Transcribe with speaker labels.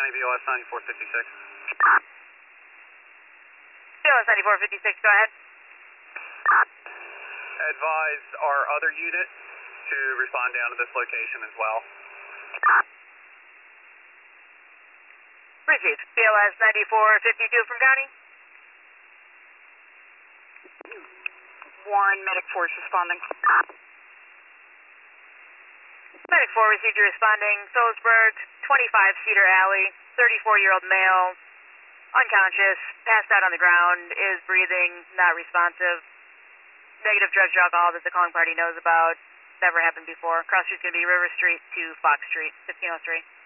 Speaker 1: County BOS 9456.
Speaker 2: BOS 9456, go ahead.
Speaker 1: Advise our other unit to respond down to this location as well.
Speaker 2: Received. BOS 9452 from County.
Speaker 3: Warren, Medic Force responding.
Speaker 2: Medic 4 received you responding. Phillipsburg, 25 Cedar Alley, 34-year-old male, unconscious, passed out on the ground, is breathing, not responsive. Negative drugs or alcohol that the calling party knows about. Never happened before. Cross street's going to be River Street to Fox Street, 1503.